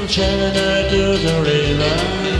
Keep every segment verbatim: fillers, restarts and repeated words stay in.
channel to the river.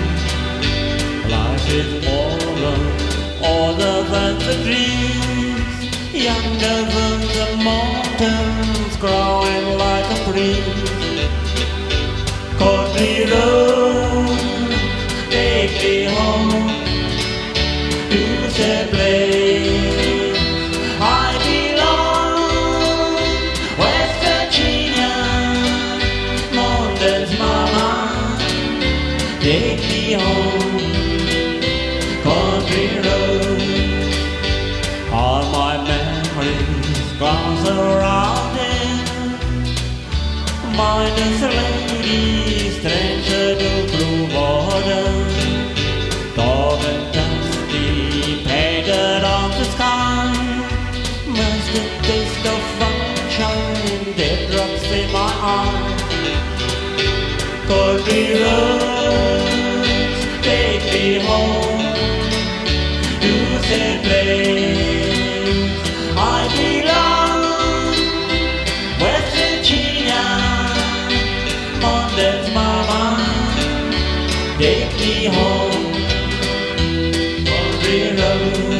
Life is over, all the fancy dreams, younger than the mountains, growing like a breeze. Country road, take me home to the place I belong. West Virginia, mountains, mama, take me home. Country road, all my memories gone surrounding. Mindless lady, stranger to blue water, dog and dusty, painted on the sky. Must the taste of sunshine, dead drops in my eyes. Country roads, take me home to the place I belong. West Virginia, mountains, mama, take me home. Country road.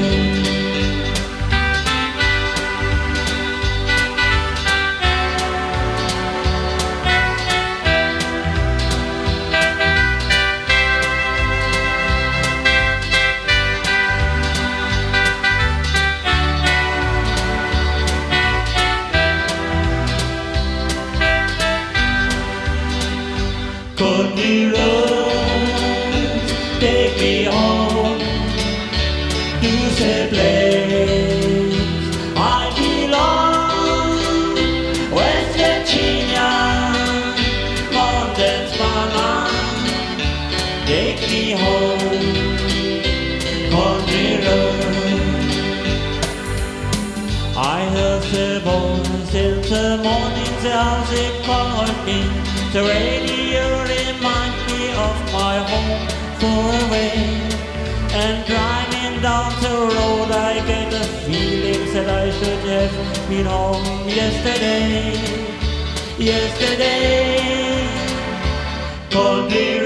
Country roads, take me home to the place I belong. West Virginia, mountains, mama, take me home. Country road. I heard the voice in the morning as it called me. The radio reminds me of my home far away. And driving down the road I get the feeling that I should have been home yesterday. Yesterday, country